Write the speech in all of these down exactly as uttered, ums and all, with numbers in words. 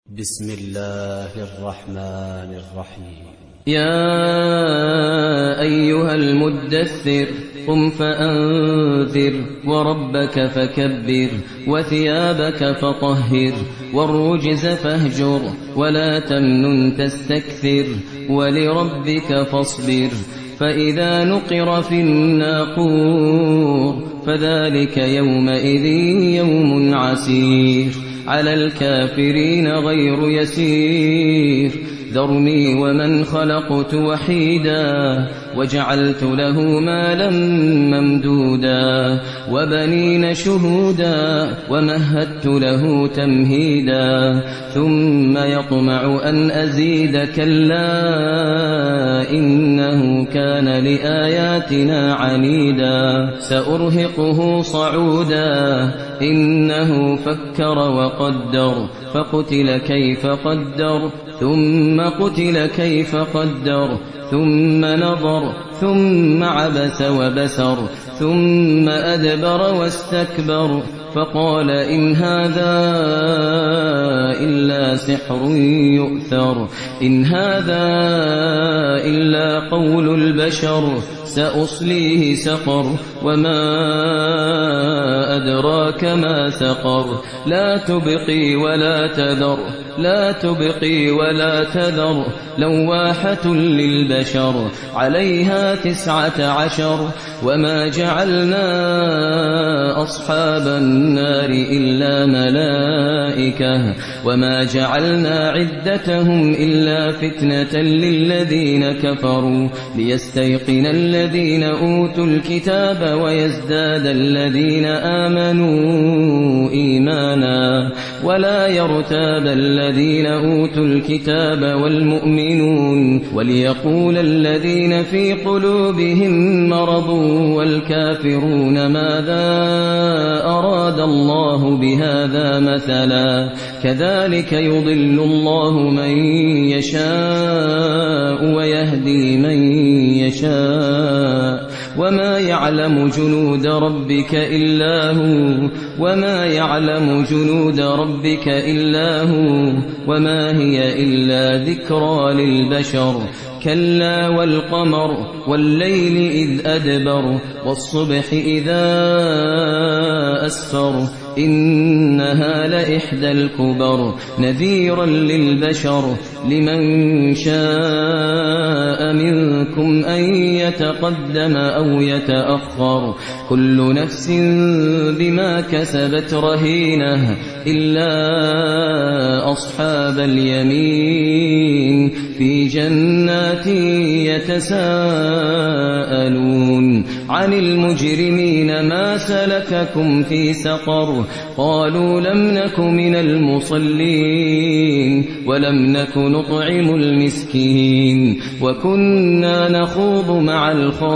بسم الله الرحمن الرحيم. يا أيها المدثر قم فأنذر وربك فكبر وثيابك فطهر والرجز فاهجر ولا تمنن تستكثر ولربك فاصبر فإذا نقر في الناقور فذلك يومئذ يوم عسير على الكافرين غير يسير ذرني ومن خلقت وحيدا وجعلت له مالا ممدودا وبنين شهودا ومهدت له تمهيدا ثم يطمع أن أزيد كلا إنه كان لآياتنا عنيدا سأرهقه صعودا إنه فكر وقدر فقتل كيف قدر ثم قتل كيف قدر ثم نظر ثم عبس وبسر ثم أدبر واستكبر فقال إن هذا إلا سحر يؤثر إن هذا إلا قول البشر سأصليه سقر وما أدراك ما سقر لا تبقي ولا تذر لا تبقي ولا تذر لواحة للبشر عليها تسعة عشر وما جعلنا أصحاب النار إلا ملائكة وما جعلنا عدتهم إلا فتنة للذين كفروا ليستيقن الذين أوتوا الكتاب ويزداد الذين آمنوا إيمانا ولا يرتاب الذين أوتوا الكتاب والمؤمنون وليقول الذين في قلوبهم مرض والكافرون ماذا أراد الله بهذا مثلا كذلك يضل الله من يشاء ويهدي من يشاء وما يعلم جنود ربك إلا هو وما يعلم جنود ربك إلا هو وما هي إلا ذكرى للبشر كلا والقمر والليل إذ أدبر والصبح إذا أسفر إنها لإحدى الكبر نذيرا للبشر لمن شاء منكم أن يتقدم أو يتأخر كل نفس بما كسبت رهينة إلا أصحاب اليمين في جنات يتساءلون عن المجرمين ما سلككم في سقر قالوا لم نك من المصلين ولم نك نطعم المسكين وكنا نخوض مع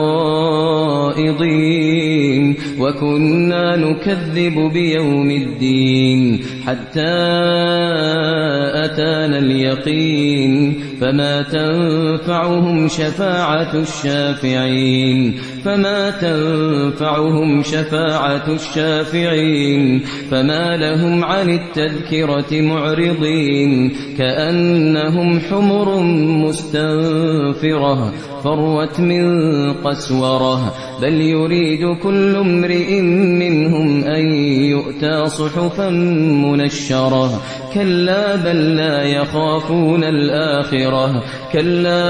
الخائضين وكنا نكذب بيوم الدين حتى أتانا اليقين فما تنفعهم شفاعة الشافعين فما تنفعهم شفاعة الشافعين فما لهم عن التذكرة معرضين كأنهم حمر مستنفرة فروت من قسورة بل يريد كل امرئ منهم أن يؤتى صحفا منشرة كلا بل لا يخافون الآخرة كلا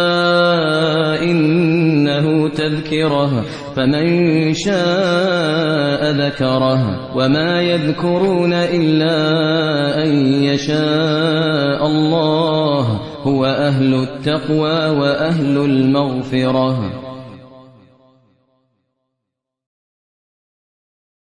إنه تذكرة فمن شاء ذكره وما يذكرون إلا أن يشاء الله هو أهل التقوى وأهل المغفرة.